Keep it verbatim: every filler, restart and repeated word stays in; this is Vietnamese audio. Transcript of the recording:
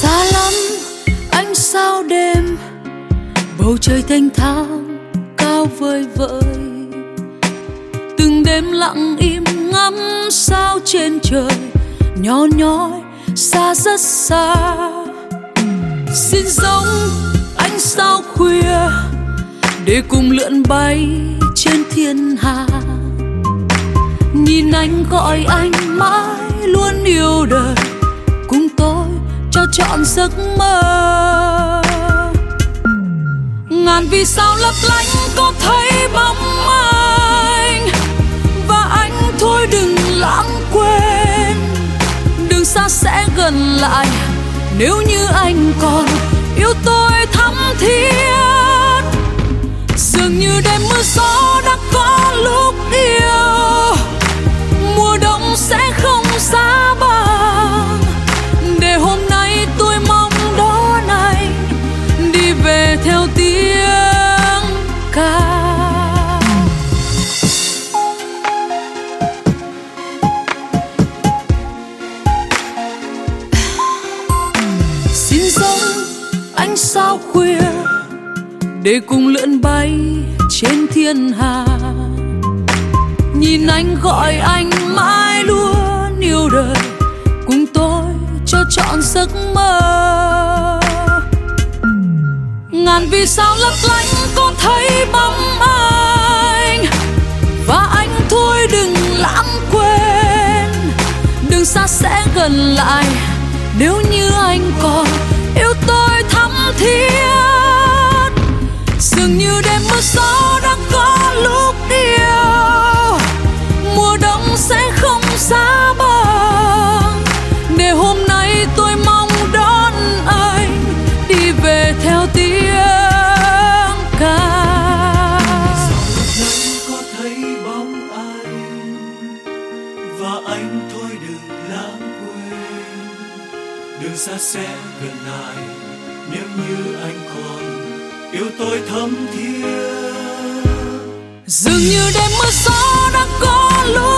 Xa lắm ánh sao đêm, bầu trời thanh thang cao vời vợi, từng đêm lặng im ngắm sao trên trời nhỏ nhói xa rất xa. Xin giống ánh sao khuya để cùng lượn bay trên thiên hà, nhìn anh gọi anh mãi luôn yêu đời, cùng tôi cho trọn giấc mơ. Ngàn vì sao lấp lánh có thấy bóng anh, và anh thôi đừng lãng quên, đường xa sẽ gần lại nếu như anh còn yêu tôi thắm thiết. Dường như đêm mưa gió đã có lúc yêu, mùa đông sẽ không xa bằng, để hôm nay tôi mong đón anh đi về theo tiếng ca. Xin giống ánh sao khuya để cùng lượn bay trên thiên hà, nhìn anh gọi anh mãi luôn yêu đời, cùng tôi cho trọn giấc mơ. Ngàn vì sao lấp lánh có thấy bóng anh, và anh thôi đừng lãng quên, đường xa sẽ gần lại nếu như anh còn yêu tôi thắm thiết. Dường như đêm mưa gió đã có lúc yêu, mùa đông sẽ không xa bằng, để hôm nay tôi mong đón anh đi về theo tiếng ca. Sao có thấy bóng anh, và anh thôi đừng lãng quên, đường xa sẽ gần lại nếu như anh còn yêu tôi thấm thiết. Dường như đêm mưa gió đã có lúc